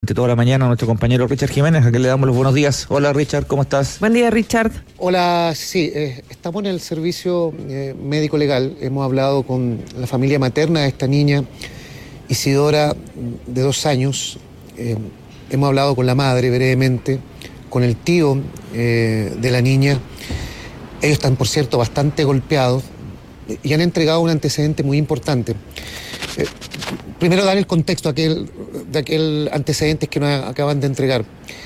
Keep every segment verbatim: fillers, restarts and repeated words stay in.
de toda la mañana a nuestro compañero Richard Jiménez, a quien le damos los buenos días. Hola Richard, ¿cómo estás? Buen día, Richard. Hola, sí, eh, estamos en el servicio eh, médico legal. Hemos hablado con la familia materna de esta niña, Isidora, de dos años. Eh, hemos hablado con la madre brevemente, con el tío eh, de la niña. Ellos están, por cierto, bastante golpeados y han entregado un antecedente muy importante. Eh, primero dar el contexto de aquel, de aquel antecedente que nos acaban de entregar.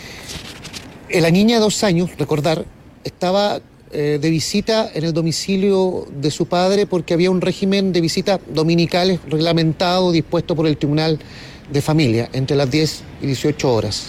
Eh, la niña de dos años, recordar, estaba eh, de visita en el domicilio de su padre porque había un régimen de visitas dominicales reglamentado, dispuesto por el Tribunal de Familia, entre las diez y dieciocho horas.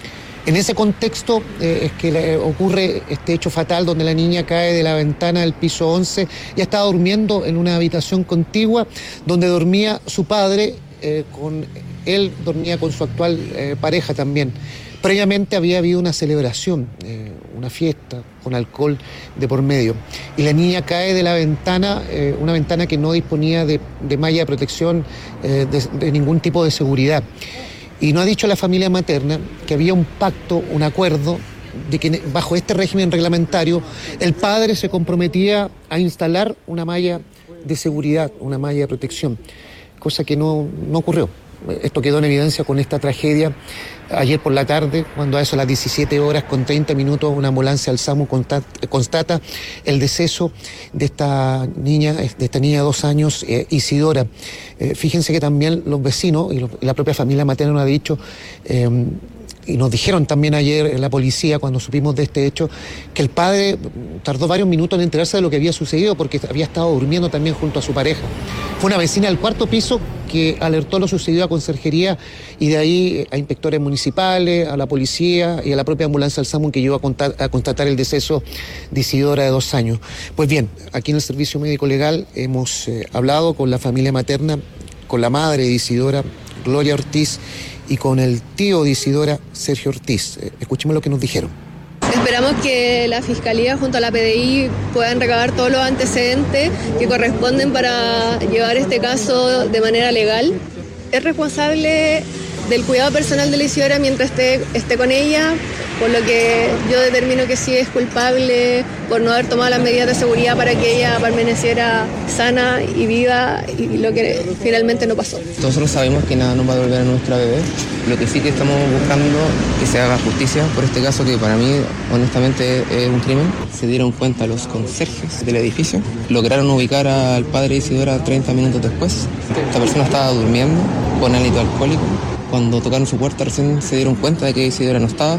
En ese contexto eh, es que le ocurre este hecho fatal donde la niña cae de la ventana del piso once y estaba durmiendo en una habitación contigua donde dormía su padre, eh, con él dormía con su actual eh, pareja también. Previamente había habido una celebración, eh, una fiesta con alcohol de por medio. Y la niña cae de la ventana, eh, una ventana que no disponía de, de malla de protección, eh, de, de ningún tipo de seguridad. Y nos ha dicho la familia materna que había un pacto, un acuerdo, de que bajo este régimen reglamentario el padre se comprometía a instalar una malla de seguridad, una malla de protección, cosa que no, no ocurrió. Esto quedó en evidencia con esta tragedia ayer por la tarde, cuando a eso a las diecisiete horas con treinta minutos una ambulancia al SAMU constata el deceso de esta niña, de esta niña de dos años, eh, Isidora. Eh, fíjense que también los vecinos y, lo, y la propia familia materna nos ha dicho, eh, y nos dijeron también ayer en la policía cuando supimos de este hecho, que el padre tardó varios minutos en enterarse de lo que había sucedido porque había estado durmiendo también junto a su pareja. Fue una vecina del cuarto piso que alertó lo sucedido a conserjería y de ahí a inspectores municipales, a la policía y a la propia ambulancia al SAMU que llegó a, contar, a constatar el deceso de Isidora de dos años. Pues bien, aquí en el Servicio Médico Legal hemos eh, hablado con la familia materna, con la madre de Isidora, Gloria Ortiz, y con el tío de Isidora, Sergio Ortiz. Eh, escuchemos lo que nos dijeron. Esperamos que la Fiscalía junto a la P D I puedan recabar todos los antecedentes que corresponden para llevar este caso de manera legal. Es responsable del cuidado personal de la Isidora mientras esté, esté con ella, por lo que yo determino que sí es culpable por no haber tomado las medidas de seguridad para que ella permaneciera sana y viva, y lo que finalmente no pasó. Nosotros sabemos que nada nos va a devolver a nuestra bebé. Lo que sí que estamos buscando que se haga justicia por este caso que para mí honestamente es un crimen. Se dieron cuenta los conserjes del edificio, lograron ubicar al padre de Isidora treinta minutos después. Esta persona estaba durmiendo con hálito alcohólico. Cuando tocaron su puerta recién se dieron cuenta de que Isidora no estaba.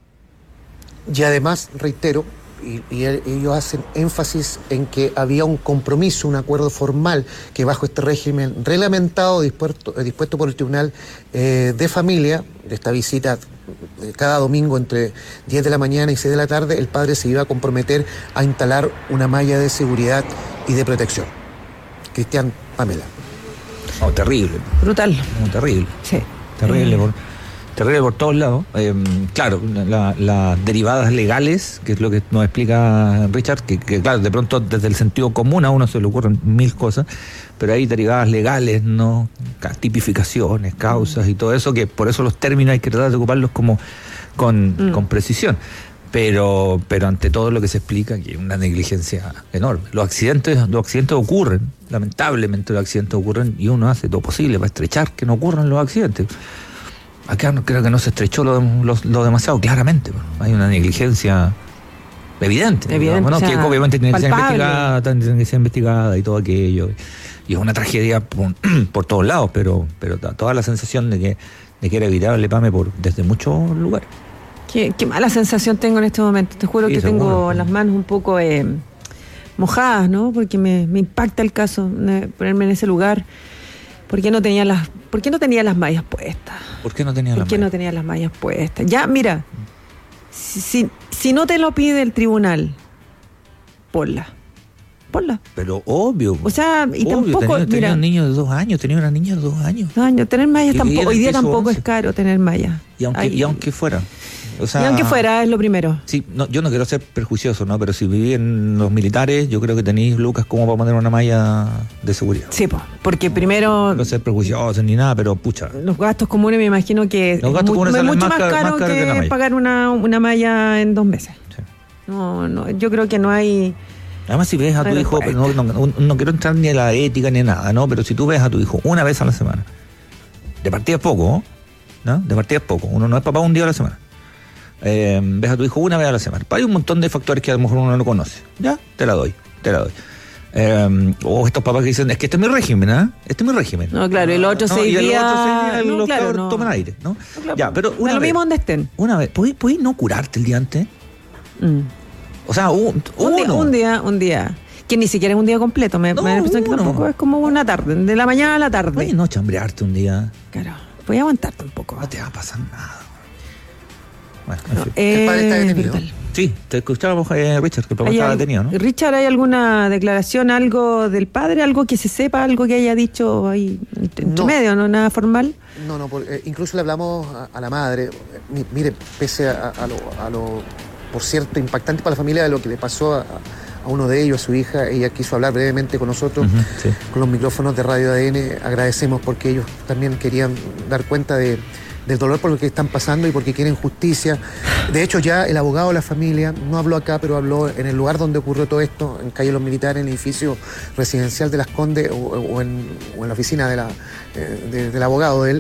Y además, reitero, y, y ellos hacen énfasis en que había un compromiso, un acuerdo formal que bajo este régimen reglamentado, dispuesto, dispuesto por el Tribunal eh, de Familia, de esta visita eh, cada domingo entre diez de la mañana y seis de la tarde, el padre se iba a comprometer a instalar una malla de seguridad y de protección. Cristian, Pamela. Oh, terrible. Brutal. Oh, terrible. Sí. Terrible, por, terrible por todos lados. Eh, claro, las la, la derivadas legales, que es lo que nos explica Richard, que, que claro, de pronto desde el sentido común a uno se le ocurren mil cosas, pero hay derivadas legales, ¿no? Tipificaciones, causas y todo eso, que por eso los términos hay que tratar de ocuparlos como con, mm. con precisión. Pero, pero ante todo lo que se explica, que es una negligencia enorme. Los accidentes, los accidentes ocurren, lamentablemente los accidentes ocurren y uno hace todo posible para estrechar que no ocurran los accidentes. Acá no, creo que no se estrechó lo, lo, lo demasiado, claramente. Hay una negligencia evidente, evidente digamos, ¿no? O sea, que obviamente tiene que ser palpable. investigada, tiene que ser investigada y todo aquello. Y es una tragedia por, por todos lados, pero, pero toda la sensación de que, de que era evitable, Pame, por, desde muchos lugares. Qué, qué mala sensación tengo en este momento. Te juro sí, que seguro. tengo las manos un poco eh, mojadas, ¿no? Porque me, me impacta el caso de ponerme en ese lugar. ¿Por qué no tenía las, por qué no tenía las mallas puestas? ¿Por qué no tenía ¿Por las qué mallas? no tenía las mallas puestas? Ya, mira, si, si, si no te lo pide el tribunal, ponla. Ponla. Pero obvio. O sea, y obvio, tampoco, tenía, tenía mira, un niño de dos años, tenía una niña de dos años. No, tener mallas Que tampoco, vive hoy en día piso tampoco once. es caro tener mallas. Y aunque, Ay, y aunque fuera. O sea, y aunque fuera, es lo primero. Sí, no, yo no quiero ser perjuicioso, ¿no? Pero si viví en los militares, yo creo que tenéis, Lucas, como para poner una malla de seguridad. Sí, po, porque primero... No quiero ser perjuicioso ni nada, pero pucha. Los gastos comunes me imagino que Los gastos es, comunes mu- es salen mucho más más caro- caro, más caro que, que la malla. pagar una, una malla en dos meses. Sí. No, no, yo creo que no hay... Además, si ves a tu Pero hijo, cuesta. no, no, no, no quiero entrar ni a la ética ni a nada, ¿no? Pero si tú ves a tu hijo una vez a la semana, de partida es poco, ¿no? De partida es poco. Uno no es papá un día a la semana. Eh, ves a tu hijo una vez a la semana. Hay un montón de factores que a lo mejor uno no conoce. Ya, te la doy, te la doy. Eh, o estos papás que dicen, es que este es mi régimen, ¿ah? ¿eh? Este es mi régimen. No, claro, el otro seis y el días- otro seis días no, los claro, cabros no. toman aire, ¿no? No, claro, Ya, pero da una lo vez, mismo donde estén. Una vez, ¿podéis, podéis no curarte el día antes? Mm. O sea, un, Un, día, uno. un día, un día. Que ni siquiera es un día completo. Me, No, me da la impresión que uno. tampoco es como una tarde. De la mañana a la tarde. Oye, no chambrearte un día. Claro. Voy a aguantarte un poco. No te va a pasar nada. Bueno, en No, fin. El padre está eh, detenido. brutal. Sí, te escuchábamos, eh, Richard, que el papá ¿Hay estaba al- detenido, ¿no? Richard, ¿hay alguna declaración, algo del padre, algo que se sepa, algo que haya dicho ahí entre No. medio, no nada formal? No, no, por- eh, incluso le hablamos a, a la madre. Mi- mire, pese a, a lo, a lo, por cierto, impactante para la familia de lo que le pasó a, a uno de ellos, a su hija, ella quiso hablar brevemente con nosotros, Ujú, sí. con los micrófonos de Radio A D N. Agradecemos porque ellos también querían dar cuenta de, del dolor por lo que están pasando y porque quieren justicia. De hecho, ya el abogado de la familia no habló acá, pero habló en el lugar donde ocurrió todo esto, en Calle Los Militares, en el edificio residencial de Las Condes, o, o en, o en la oficina de la, eh, de- del abogado de él.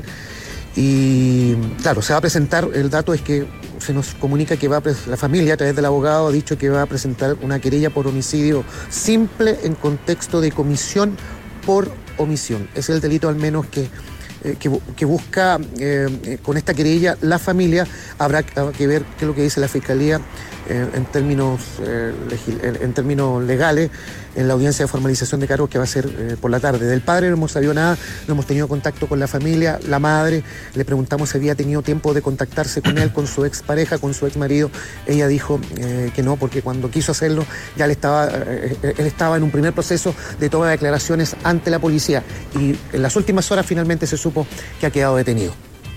Y claro, se va a presentar, el dato es que se nos comunica que va a pres- la familia a través del abogado ha dicho que va a presentar una querella por homicidio simple en contexto de comisión por omisión. Es el delito al menos que, eh, que, bu- que busca eh, eh, con esta querella la familia. Habrá que ver qué es lo que dice la Fiscalía eh, en, términos, eh, legil- en, en términos legales en la audiencia de formalización de cargos que va a ser eh, por la tarde. Del padre no hemos sabido nada, no hemos tenido contacto con la familia, la madre, le preguntamos si había tenido tiempo de contactarse con él, con su expareja, con su exmarido. Ella dijo eh, que no, porque cuando quiso hacerlo ya le estaba, eh, él estaba en un primer proceso de toma de declaraciones ante la policía y en las últimas horas finalmente se supo que ha quedado detenido.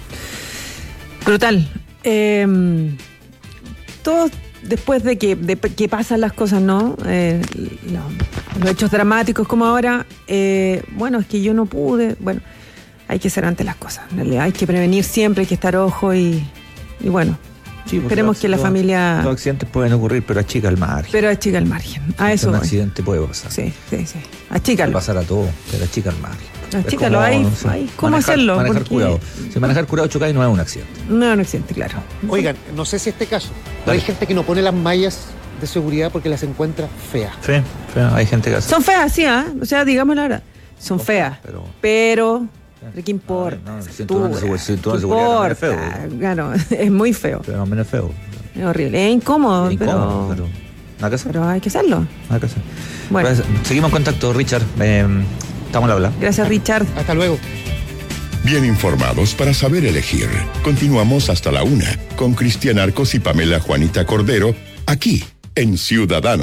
Brutal. Eh, todo después de que, de que pasan las cosas, ¿no? Eh, lo- los hechos dramáticos como ahora, eh, bueno, es que yo no pude, bueno, hay que ser ante las cosas, en realidad, hay que prevenir siempre, hay que estar ojo y, y bueno, Sí, pues, esperemos los- que la los- familia... Los accidentes pueden ocurrir, pero achica el margen. Pero achica el margen, a eso Un voy. accidente puede pasar. Sí, sí, sí, Puede achícalo. pasar a todo, pero achica el margen. Achícalo, Es ahí, no sé, ahí, ¿cómo manejar- hacerlo? Manejar Porque- curado. Si manejar curado chocáis no es un accidente. No, no accidente, claro. Oigan, no sé si este caso, pero Dale. hay gente que no pone las mallas de seguridad porque las encuentra feas. Sí, sí, hay gente que hace. Son feas, sí, ¿ah? O sea, digamos la verdad. Son feas. pero- pero. ¿Pero qué importa? No, no, Esa el cinturón de altura. segu- cinturón de ¿Qué seguridad también es importa? feo. Claro, es muy feo. Pero menos feo. Es horrible. Es incómodo, Es incómodo, pero, pero. Nada que hacer. pero hay que hacerlo. Nada que hacer. Bueno. Pues, seguimos en contacto, Richard. Eh, estamos al habla. Gracias, Richard. Hasta luego. Bien informados para saber elegir. Continuamos hasta la una con Cristian Arcos y Pamela Juanita Cordero, aquí en Ciudadanos.